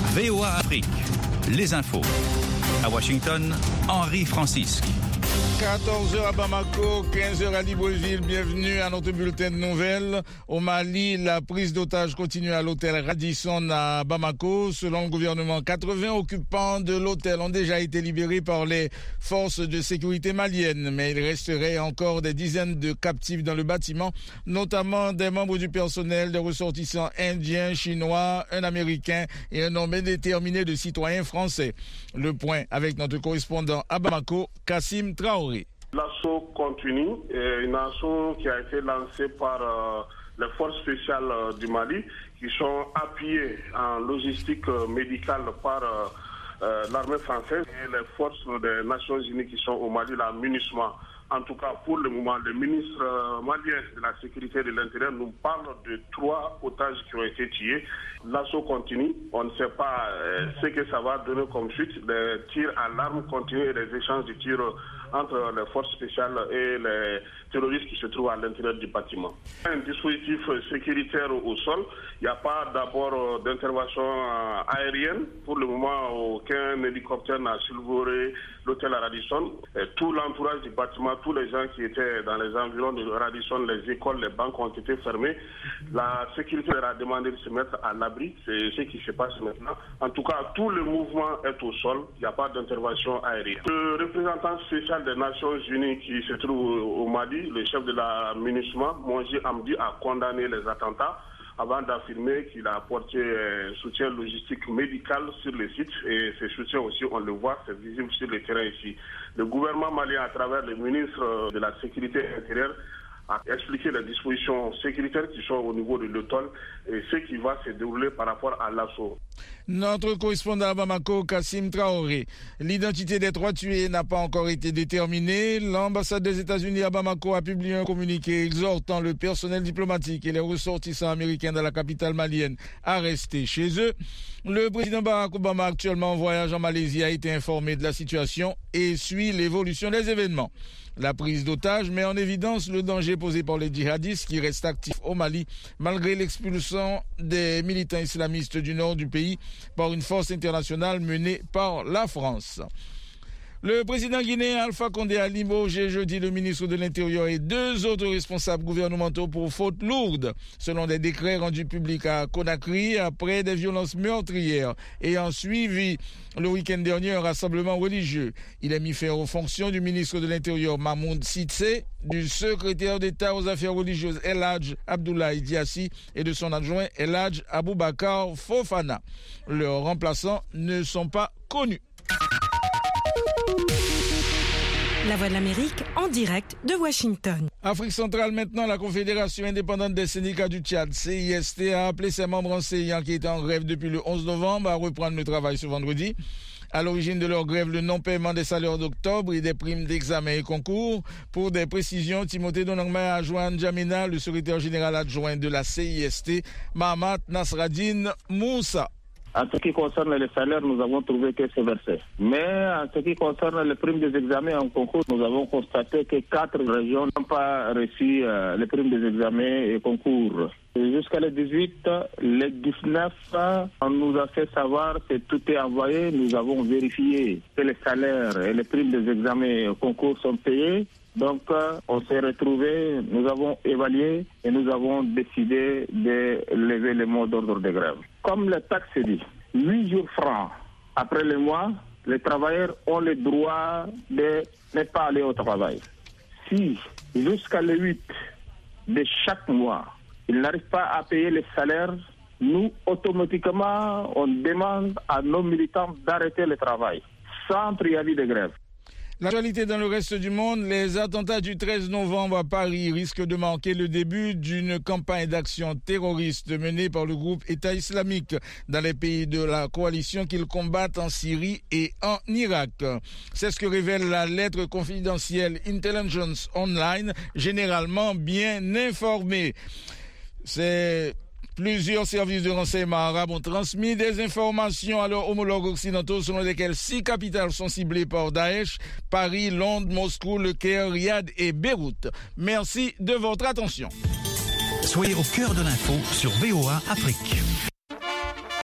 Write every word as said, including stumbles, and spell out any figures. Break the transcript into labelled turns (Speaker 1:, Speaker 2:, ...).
Speaker 1: V O A Afrique, les infos. À Washington, Henri Francisque.
Speaker 2: quatorze heures à Bamako, quinze heures à Libreville. Bienvenue à notre bulletin de nouvelles. Au Mali, la prise d'otages continue à l'hôtel Radisson à Bamako. Selon le gouvernement, quatre-vingts occupants de l'hôtel ont déjà été libérés par les forces de sécurité maliennes. Mais il resterait encore des dizaines de captifs dans le bâtiment, notamment des membres du personnel, des ressortissants indiens, chinois, un Américain et un nombre indéterminé de citoyens français. Le point avec notre correspondant à Bamako, Kassim Traoré.
Speaker 3: L'assaut continue, une assaut qui a été lancée par euh, les forces spéciales euh, du Mali, qui sont appuyées en logistique euh, médicale par euh, euh, l'armée française et les forces des Nations Unies qui sont au Mali, la MINUSMA. En tout cas, pour le moment, le ministre euh, malien de la Sécurité et de l'Intérieur nous parle de trois otages qui ont été tués. L'assaut continue. On ne sait pas euh, ce que ça va donner comme suite. Les tirs à l'arme continuent et les échanges de tirs entre les forces spéciales et les terroristes qui se trouvent à l'intérieur du bâtiment. Un dispositif sécuritaire au sol. Il n'y a pas d'abord d'intervention aérienne. Pour le moment, aucun hélicoptère n'a survolé l'hôtel à Radisson. Et tout l'entourage du bâtiment, tous les gens qui étaient dans les environs de Radisson, les écoles, les banques ont été fermées. La sécurité leur a demandé de se mettre à l'abri. C'est ce qui se passe maintenant. En tout cas, tout le mouvement est au sol. Il n'y a pas d'intervention aérienne. Le représentant spécial des Nations Unies qui se trouve au Mali, le chef de la MINUSMA, Monji Amdi, a condamné les attentats avant d'affirmer qu'il a apporté un soutien logistique médical sur le site. Et ce soutien aussi, on le voit, c'est visible sur le terrain ici. Le gouvernement malien, à travers le ministre de la Sécurité intérieure, a expliqué les dispositions sécuritaires qui sont au niveau de l'hôtel et ce qui va se dérouler par rapport à l'assaut.
Speaker 2: Notre correspondant à Bamako, Kassim Traoré. L'identité des trois tués n'a pas encore été déterminée. L'ambassade des États-Unis à Bamako a publié un communiqué exhortant le personnel diplomatique et les ressortissants américains de la capitale malienne à rester chez eux. Le président Barack Obama, actuellement en voyage en Malaisie, a été informé de la situation et suit l'évolution des événements. La prise d'otages met en évidence le danger posé par les djihadistes qui restent actifs au Mali malgré l'expulsion des militants islamistes du nord du pays par une force internationale menée par la France. Le président guinéen Alpha Condé a limogé jeudi le ministre de l'Intérieur et deux autres responsables gouvernementaux pour faute lourde, selon des décrets rendus publics à Conakry après des violences meurtrières ayant suivi le week-end dernier un rassemblement religieux. Il a mis fin aux fonctions du ministre de l'Intérieur Mahmoud Sitse, du secrétaire d'État aux affaires religieuses El Hadj Abdoulaye Diassi et de son adjoint El Hadj Aboubakar Fofana. Leurs remplaçants ne sont pas connus.
Speaker 4: La Voix de l'Amérique en direct de Washington.
Speaker 2: Afrique centrale maintenant, la Confédération indépendante des syndicats du Tchad, C I S T, a appelé ses membres enseignants qui étaient en grève depuis le onze novembre à reprendre le travail ce vendredi. À l'origine de leur grève, le non-paiement des salaires d'octobre et des primes d'examen et concours. Pour des précisions, Timothée Donangma a joint N'Djamena, le secrétaire général adjoint de la C I S T, Mahamat Nasraddine Moussa.
Speaker 5: En ce qui concerne les salaires, nous avons trouvé que c'est versé. Mais en ce qui concerne les primes des examens en concours, nous avons constaté que quatre régions n'ont pas reçu euh, les primes des examens et concours. Jusqu'à les dix-huit, les dix-neuf, on nous a fait savoir que tout est envoyé. Nous avons vérifié que les salaires et les primes des examens et concours sont payés. Donc, euh, on s'est retrouvés, nous avons évalué et nous avons décidé de lever le mot d'ordre de grève. Comme le texte dit, huit jours francs après le mois, les travailleurs ont le droit de ne pas aller au travail. Si, jusqu'à le huit de chaque mois, ils n'arrivent pas à payer les salaires, nous, automatiquement, on demande à nos militants d'arrêter le travail, sans préavis de grève.
Speaker 2: L'actualité dans le reste du monde, les attentats du treize novembre à Paris risquent de marquer le début d'une campagne d'action terroriste menée par le groupe État islamique dans les pays de la coalition qu'ils combattent en Syrie et en Irak. C'est ce que révèle la lettre confidentielle Intelligence Online, généralement bien informée. C'est... Plusieurs services de renseignement arabes ont transmis des informations à leurs homologues occidentaux selon lesquelles six capitales sont ciblées par Daesh: Paris, Londres, Moscou, Le Caire, Riyad et Beyrouth. Merci de votre attention.
Speaker 1: Soyez au cœur de l'info sur V O A Afrique.